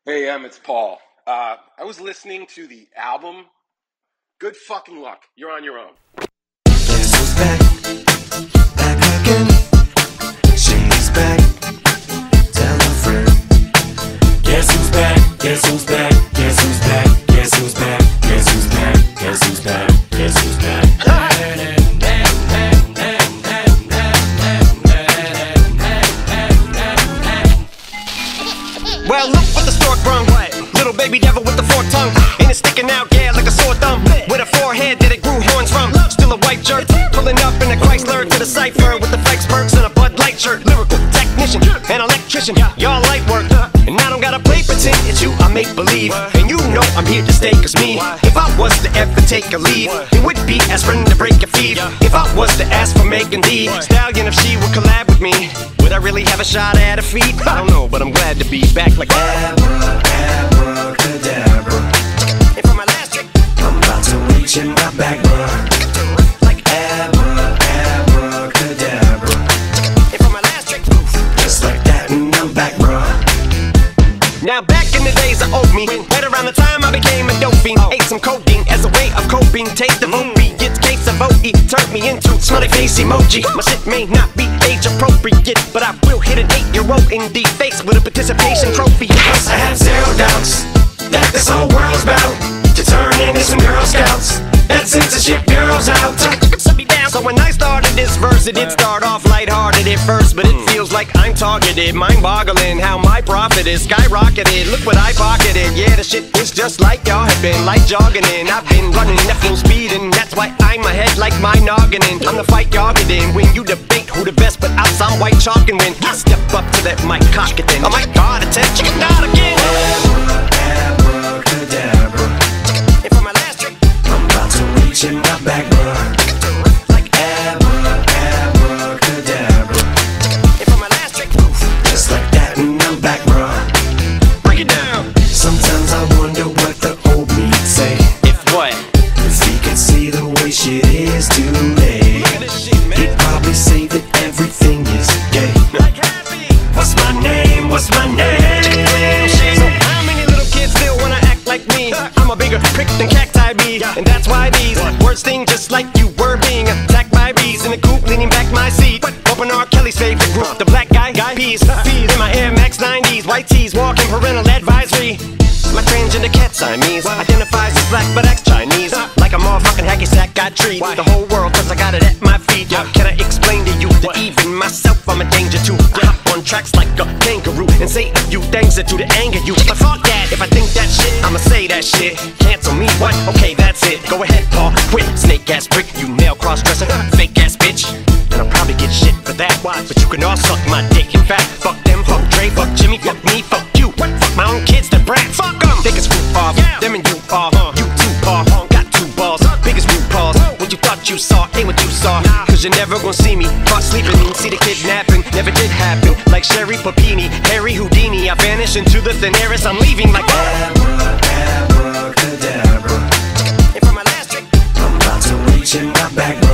Hey, it's Paul. I was listening to the album. Good fucking luck. You're on your own. Guess who's back? Back again. She's back. Tell a friend. Guess who's back? Guess who's back? Guess who's back? Guess who's back? Guess who's back? Guess who's back? Guess who's back? Well, look what the stork brung. Little baby devil with the forked tongue. And it's sticking out, yeah, like a sore thumb. With a forehead that it grew horns from. Still a white jerk, pulling up in a Chrysler to the cypher with the flex perks and a Bud Light shirt. Lyrical technician, an electrician, y'all light work. And I don't gotta play pretend, it's you I make believe. And you know I'm here to stay, cause me, if I was to ever take a leave, it would be aspirin to break a fever. If I was to ask for Megan Thee Stallion, if she would collab with me, would I really have a shot at a feat? I don't know, but I'm glad to be back like Abracadabra. And for my last trick, I'm about to reach in my back, bruh. like Abracadabra. and for my last trick, Just like that, and I'm back, bruh. now back in the days of old me, right around the time I became a dope fiend, ate some codeine as a way of coping. Taste of opiates, case of OE turned me into smiley face emoji. My shit may not be age appropriate, but I will hit an 8-year-old in the face with a participation trophy. Plus I have zero doubts that this whole world's bout to turn into some Girl Scouts. That censorship girls out. Shut me down. So when I started this verse, it did start off lighthearted at first, but it feels like I'm targeted. Mind-boggling how my profit is skyrocketed. Look what I pocketed. Yeah, the shit is just like y'all have been, like jogging in. I've been running at full speed, and that's why I'm ahead like my noggin. I'm the fight y'all get in. When you debate who the best, but out some white chalk, and when I step up to that mic, cock it then. Oh my God, it's that chicken out again. Abracadabra. And for my last trick, I'm about to reach in my back, bruh. like Abracadabra. and for my last trick, Just like that, and I'm back, bruh. break it down. Sometimes I wonder what the old me'd say If what? if he could see the way shit is today. Look at this shit, man. He'd probably say that everything is gay. Like happy. What's my name? What's my name? So how many little kids still wanna act like me? I'm a bigger prick than cacti be, and that's why these words sting just like you were being attacked by bees in the coop, leaning back my seat. Open R. Kelly's favorite group, the black guy peas. In my Air Max 90s, white tees, walking parental advisory. My transgender cat Siamese identifies as black but acts Chinese. Like a motherfucking hacky sack, I treat the whole world cause I got it at my feet. Can I explain to you that even myself I'm a danger to? I hop on tracks like a kangaroo and say a few things that do to anger you. But fuck that, if I think that shit, I'ma say that shit. Cancel me, what? Okay, that's it. Go ahead, Paul, quit. Snake ass prick, you male cross-dresser, fake ass bitch. And I'll probably get shit for that. But you can all suck my dick. In fact, fuck them, fuck Dre, fuck Jimmy, fuck me, fuck you. Fuck my own kids, the brats. Fuck them. Think it's roof off, them and you off. You too, Paul, got 2 balls. Biggest root balls. What you thought you saw ain't what you saw. Cause you're never gonna see me caught sleeping. See the kidnapping, never did happen. Like Sherry Papini, Harry Houdini. I vanish into the thin air as I'm leaving like Abracadabra. And for my last trick, I'm about to reach in my back,